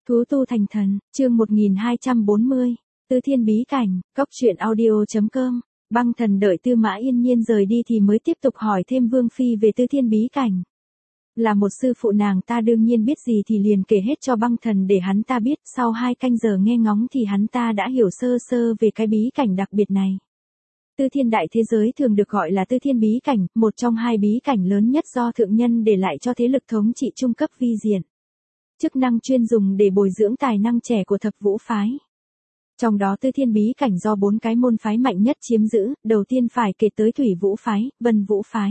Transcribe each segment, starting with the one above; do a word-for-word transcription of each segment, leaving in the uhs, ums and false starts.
Thú tu thành thần, chương một nghìn hai trăm bốn mươi, Tư Thiên bí cảnh, cốc truyện audio chấm com. Băng Thần đợi Tư Mã Yên Nhiên rời đi thì mới tiếp tục hỏi thêm Vương Phi về Tư Thiên bí cảnh. Là một sư phụ nàng ta đương nhiên biết gì thì liền kể hết cho Băng Thần để hắn ta biết, sau hai canh giờ nghe ngóng thì hắn ta đã hiểu sơ sơ về cái bí cảnh đặc biệt này. Tư Thiên đại thế giới thường được gọi là Tư Thiên bí cảnh, một trong hai bí cảnh lớn nhất do thượng nhân để lại cho thế lực thống trị trung cấp vi diện. Chức năng chuyên dùng để bồi dưỡng tài năng trẻ của thập vũ phái. Trong đó Tư Thiên bí cảnh do bốn cái môn phái mạnh nhất chiếm giữ, đầu tiên phải kể tới Thủy Vũ phái, Vân Vũ phái.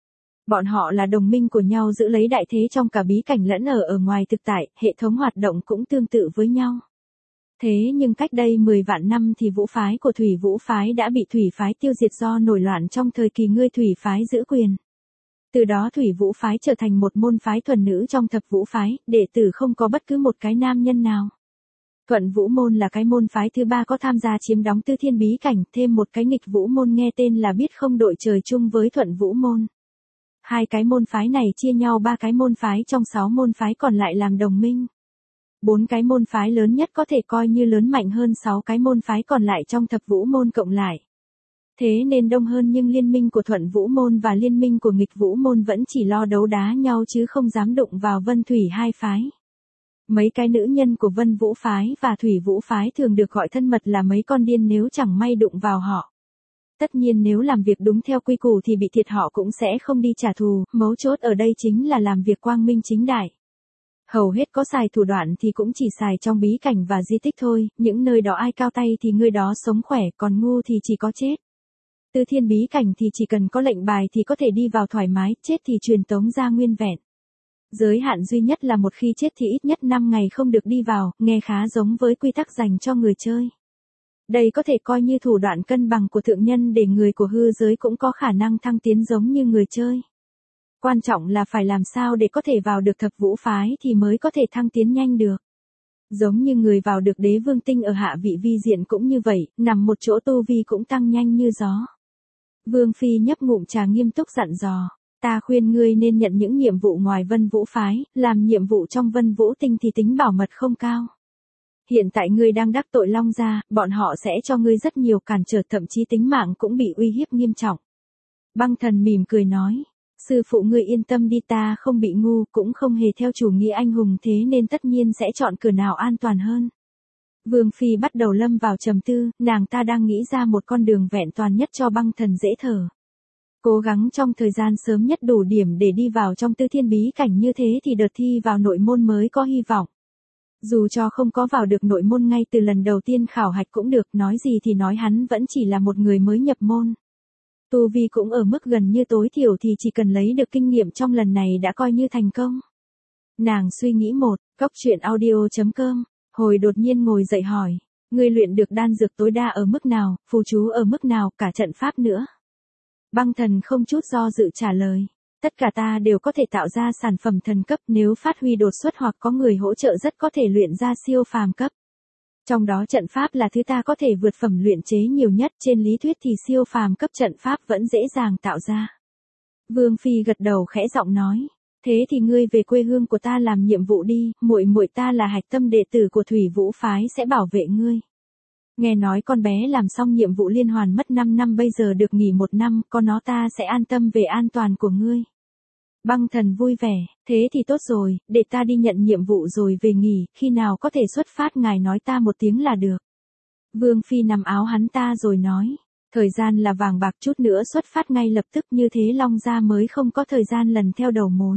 Bọn họ là đồng minh của nhau giữ lấy đại thế trong cả bí cảnh lẫn ở ở ngoài thực tại, hệ thống hoạt động cũng tương tự với nhau. Thế nhưng cách đây mười vạn năm thì Vũ phái của Thủy Vũ phái đã bị Thủy phái tiêu diệt do nổi loạn trong thời kỳ Ngươi Thủy phái giữ quyền. Từ đó Thủy Vũ phái trở thành một môn phái thuần nữ trong thập vũ phái, đệ tử không có bất cứ một cái nam nhân nào. Thuận Vũ môn là cái môn phái thứ ba có tham gia chiếm đóng Tư Thiên bí cảnh, thêm một cái nghịch Vũ môn nghe tên là biết không đội trời chung với Thuận Vũ môn. Hai cái môn phái này chia nhau ba cái môn phái trong sáu môn phái còn lại làm đồng minh. Bốn cái môn phái lớn nhất có thể coi như lớn mạnh hơn sáu cái môn phái còn lại trong thập vũ môn cộng lại. Thế nên đông hơn nhưng liên minh của Thuận Vũ môn và liên minh của nghịch Vũ môn vẫn chỉ lo đấu đá nhau chứ không dám đụng vào Vân Thủy hai phái. Mấy cái nữ nhân của Vân Vũ phái và Thủy Vũ phái thường được gọi thân mật là mấy con điên nếu chẳng may đụng vào họ. Tất nhiên nếu làm việc đúng theo quy củ thì bị thiệt họ cũng sẽ không đi trả thù, mấu chốt ở đây chính là làm việc quang minh chính đại. Hầu hết có xài thủ đoạn thì cũng chỉ xài trong bí cảnh và di tích thôi, những nơi đó ai cao tay thì người đó sống khỏe, còn ngu thì chỉ có chết. Tư Thiên bí cảnh thì chỉ cần có lệnh bài thì có thể đi vào thoải mái, chết thì truyền tống ra nguyên vẹn. Giới hạn duy nhất là một khi chết thì ít nhất năm ngày không được đi vào, nghe khá giống với quy tắc dành cho người chơi. Đây có thể coi như thủ đoạn cân bằng của thượng nhân để người của hư giới cũng có khả năng thăng tiến giống như người chơi. Quan trọng là phải làm sao để có thể vào được thập vũ phái thì mới có thể thăng tiến nhanh được. Giống như người vào được đế vương tinh ở hạ vị vi diện cũng như vậy, nằm một chỗ tu vi cũng tăng nhanh như gió. Vương Phi nhấp ngụm trà nghiêm túc dặn dò, ta khuyên ngươi nên nhận những nhiệm vụ ngoài Vân Vũ phái, làm nhiệm vụ trong Vân Vũ tinh thì tính bảo mật không cao. Hiện tại ngươi đang đắc tội Long gia, bọn họ sẽ cho ngươi rất nhiều cản trở, thậm chí tính mạng cũng bị uy hiếp nghiêm trọng. Băng Thần mỉm cười nói, sư phụ ngươi yên tâm đi, ta không bị ngu, cũng không hề theo chủ nghĩa anh hùng, thế nên tất nhiên sẽ chọn cửa nào an toàn hơn. Vương Phi bắt đầu lâm vào trầm tư, nàng ta đang nghĩ ra một con đường vẹn toàn nhất cho Băng Thần dễ thở. Cố gắng trong thời gian sớm nhất đủ điểm để đi vào trong Tư Thiên bí cảnh, như thế thì đợt thi vào nội môn mới có hy vọng. Dù cho không có vào được nội môn ngay từ lần đầu tiên khảo hạch cũng được, nói gì thì nói hắn vẫn chỉ là một người mới nhập môn. Tu vi cũng ở mức gần như tối thiểu thì chỉ cần lấy được kinh nghiệm trong lần này đã coi như thành công. Nàng suy nghĩ một, cốc truyện audio chấm com, hồi đột nhiên ngồi dậy hỏi, ngươi luyện được đan dược tối đa ở mức nào, phù chú ở mức nào, cả trận pháp nữa. Băng Thần không chút do dự trả lời, tất cả ta đều có thể tạo ra sản phẩm thần cấp, nếu phát huy đột xuất hoặc có người hỗ trợ rất có thể luyện ra siêu phàm cấp. Trong đó trận pháp là thứ ta có thể vượt phẩm luyện chế nhiều nhất, trên lý thuyết thì siêu phàm cấp trận pháp vẫn dễ dàng tạo ra. Vương Phi gật đầu khẽ giọng nói, thế thì ngươi về quê hương của ta làm nhiệm vụ đi, muội muội ta là hạch tâm đệ tử của Thủy Vũ phái sẽ bảo vệ ngươi. Nghe nói con bé làm xong nhiệm vụ liên hoàn mất năm năm bây giờ được nghỉ một năm, con nó ta sẽ an tâm về an toàn của ngươi. Băng Thần vui vẻ, thế thì tốt rồi, để ta đi nhận nhiệm vụ rồi về nghỉ, khi nào có thể xuất phát ngài nói ta một tiếng là được. Vương Phi nắm áo hắn ta rồi nói, thời gian là vàng bạc, chút nữa xuất phát ngay lập tức, như thế Long gia mới không có thời gian lần theo đầu mối.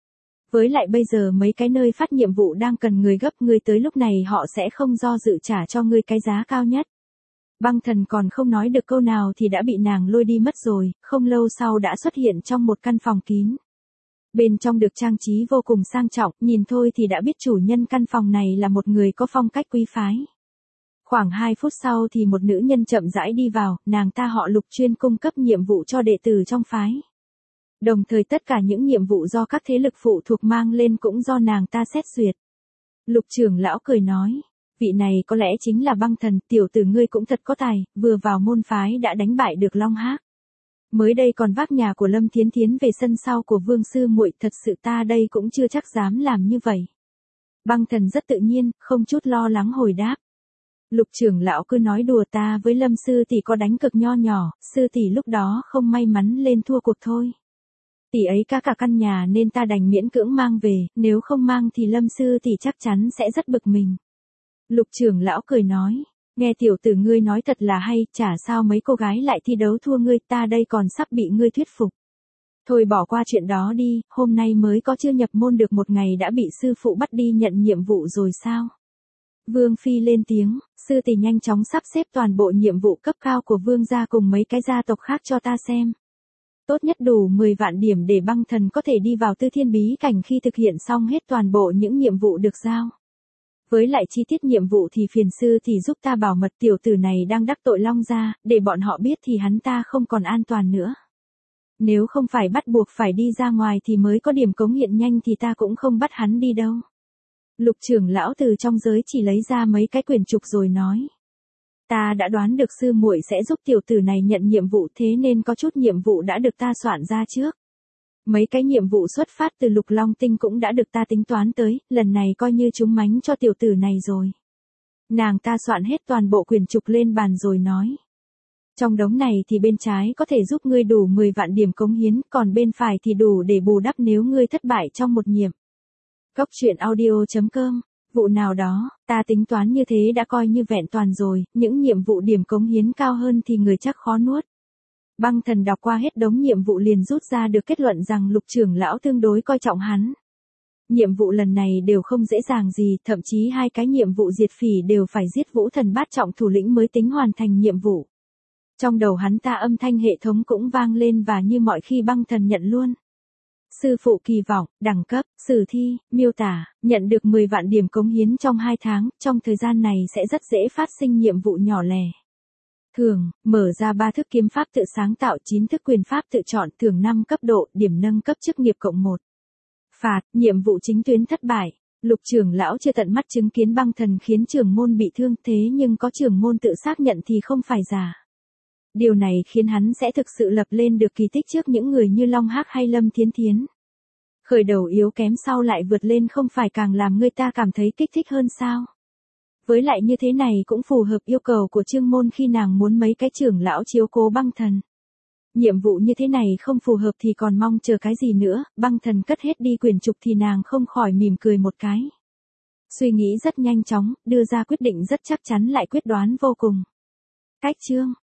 Với lại bây giờ mấy cái nơi phát nhiệm vụ đang cần người gấp, người tới lúc này họ sẽ không do dự trả cho ngươi cái giá cao nhất. Băng Thần còn không nói được câu nào thì đã bị nàng lôi đi mất rồi, không lâu sau đã xuất hiện trong một căn phòng kín. Bên trong được trang trí vô cùng sang trọng, nhìn thôi thì đã biết chủ nhân căn phòng này là một người có phong cách quý phái. Khoảng hai phút sau thì một nữ nhân chậm rãi đi vào, nàng ta họ Lục, chuyên cung cấp nhiệm vụ cho đệ tử trong phái. Đồng thời tất cả những nhiệm vụ do các thế lực phụ thuộc mang lên cũng do nàng ta xét duyệt. Lục trưởng lão cười nói, vị này có lẽ chính là Băng Thần, tiểu tử ngươi cũng thật có tài, vừa vào môn phái đã đánh bại được Long Hác. Mới đây còn vác nhà của Lâm Thiến Thiến về sân sau của Vương sư muội, thật sự ta đây cũng chưa chắc dám làm như vậy. Băng Thần rất tự nhiên, không chút lo lắng hồi đáp. Lục trưởng lão cứ nói đùa, ta với Lâm sư tỷ có đánh cực nho nhỏ, sư tỷ lúc đó không may mắn lên thua cuộc thôi. Tỷ ấy cả cả căn nhà nên ta đành miễn cưỡng mang về, nếu không mang thì Lâm sư tỷ chắc chắn sẽ rất bực mình. Lục trưởng lão cười nói, nghe tiểu tử ngươi nói thật là hay, chả sao mấy cô gái lại thi đấu thua ngươi, ta đây còn sắp bị ngươi thuyết phục. Thôi bỏ qua chuyện đó đi, hôm nay mới có chưa nhập môn được một ngày đã bị sư phụ bắt đi nhận nhiệm vụ rồi sao? Vương Phi lên tiếng, sư tỷ nhanh chóng sắp xếp toàn bộ nhiệm vụ cấp cao của vương gia cùng mấy cái gia tộc khác cho ta xem. Tốt nhất đủ mười vạn điểm để Băng Thần có thể đi vào Tư Thiên Bí Cảnh khi thực hiện xong hết toàn bộ những nhiệm vụ được giao. Với lại chi tiết nhiệm vụ thì phiền sư thì giúp ta bảo mật tiểu tử này đang đắc tội Long gia, để bọn họ biết thì hắn ta không còn an toàn nữa. Nếu không phải bắt buộc phải đi ra ngoài thì mới có điểm cống hiện nhanh thì ta cũng không bắt hắn đi đâu. Lục trưởng lão từ trong giới chỉ lấy ra mấy cái quyển trục rồi nói. Ta đã đoán được sư muội sẽ giúp tiểu tử này nhận nhiệm vụ, thế nên có chút nhiệm vụ đã được ta soạn ra trước. Mấy cái nhiệm vụ xuất phát từ Lục Long Tinh cũng đã được ta tính toán tới, lần này coi như trúng mánh cho tiểu tử này rồi. Nàng ta soạn hết toàn bộ quyển trục lên bàn rồi nói. Trong đống này thì bên trái có thể giúp ngươi đủ mười vạn điểm cống hiến, còn bên phải thì đủ để bù đắp nếu ngươi thất bại trong một nhiệm. Cốc truyện audio chấm com, vụ nào đó, ta tính toán như thế đã coi như vẹn toàn rồi, những nhiệm vụ điểm cống hiến cao hơn thì người chắc khó nuốt. Băng Thần đọc qua hết đống nhiệm vụ liền rút ra được kết luận rằng Lục trưởng lão tương đối coi trọng hắn. Nhiệm vụ lần này đều không dễ dàng gì, thậm chí hai cái nhiệm vụ diệt phỉ đều phải giết Vũ Thần bát trọng thủ lĩnh mới tính hoàn thành nhiệm vụ. Trong đầu hắn ta âm thanh hệ thống cũng vang lên và như mọi khi Băng Thần nhận luôn. Sư phụ kỳ vọng, đẳng cấp, sử thi, miêu tả, nhận được mười vạn điểm cống hiến trong hai tháng, trong thời gian này sẽ rất dễ phát sinh nhiệm vụ nhỏ lẻ. Thường, mở ra ba thức kiếm pháp tự sáng tạo, chín thức quyền pháp tự chọn, thưởng năm cấp độ, điểm nâng cấp chức nghiệp cộng một. Phạt, nhiệm vụ chính tuyến thất bại. Lục trưởng lão chưa tận mắt chứng kiến Băng Thần khiến trưởng môn bị thương, thế nhưng có trưởng môn tự xác nhận thì không phải giả. Điều này khiến hắn sẽ thực sự lập lên được kỳ tích trước những người như Long Hắc hay Lâm Thiến Thiến. Khởi đầu yếu kém sau lại vượt lên không phải càng làm người ta cảm thấy kích thích hơn sao? Với lại như thế này cũng phù hợp yêu cầu của Trương Môn khi nàng muốn mấy cái trưởng lão chiếu cố Băng Thần. Nhiệm vụ như thế này không phù hợp thì còn mong chờ cái gì nữa, Băng Thần cất hết đi quyển trục thì nàng không khỏi mỉm cười một cái. Suy nghĩ rất nhanh chóng, đưa ra quyết định rất chắc chắn lại quyết đoán vô cùng. Cách chương